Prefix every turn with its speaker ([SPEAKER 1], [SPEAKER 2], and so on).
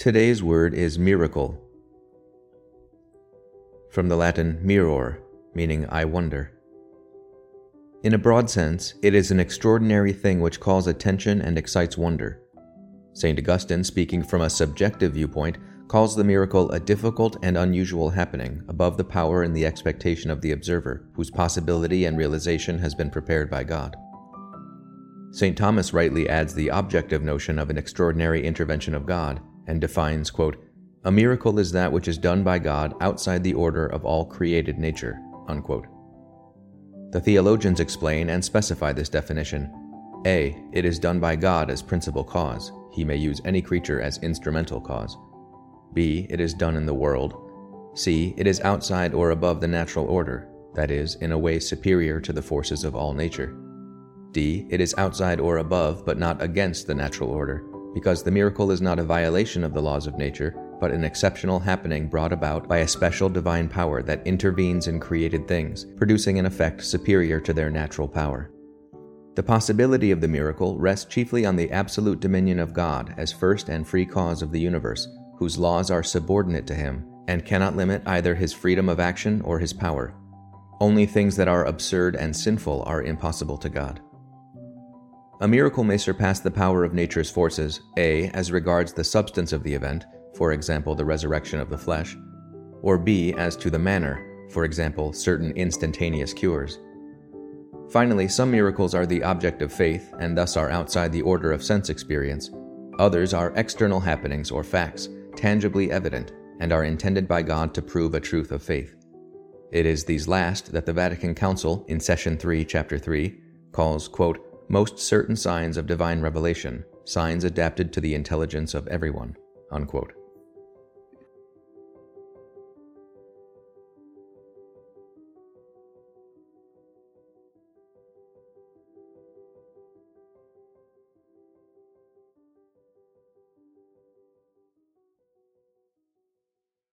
[SPEAKER 1] Today's word is miracle, from the Latin miror, meaning I wonder. In a broad sense, it is an extraordinary thing which calls attention and excites wonder. St. Augustine, speaking from a subjective viewpoint, calls the miracle a difficult and unusual happening above the power and the expectation of the observer, whose possibility and realization has been prepared by God. St. Thomas rightly adds the objective notion of an extraordinary intervention of God and defines, quote, "A miracle is that which is done by God outside the order of all created nature," unquote. The theologians explain and specify this definition. A. It is done by God as principal cause. He may use any creature as instrumental cause. B. It is done in the world. C. It is outside or above the natural order, that is, in a way superior to the forces of all nature. D. It is outside or above, but not against the natural order, because the miracle is not a violation of the laws of nature, but an exceptional happening brought about by a special divine power that intervenes in created things, producing an effect superior to their natural power. The possibility of the miracle rests chiefly on the absolute dominion of God as first and free cause of the universe, whose laws are subordinate to him and cannot limit either his freedom of action or his power. Only things that are absurd and sinful are impossible to God. A miracle may surpass the power of nature's forces, A, as regards the substance of the event, for example, the resurrection of the flesh, or B, as to the manner, for example, certain instantaneous cures. Finally, some miracles are the object of faith and thus are outside the order of sense experience. Others are external happenings or facts, tangibly evident, and are intended by God to prove a truth of faith. It is these last that the Vatican Council, in Session 3, Chapter 3, calls, quote, most certain signs of divine revelation, signs adapted to the intelligence of everyone, unquote.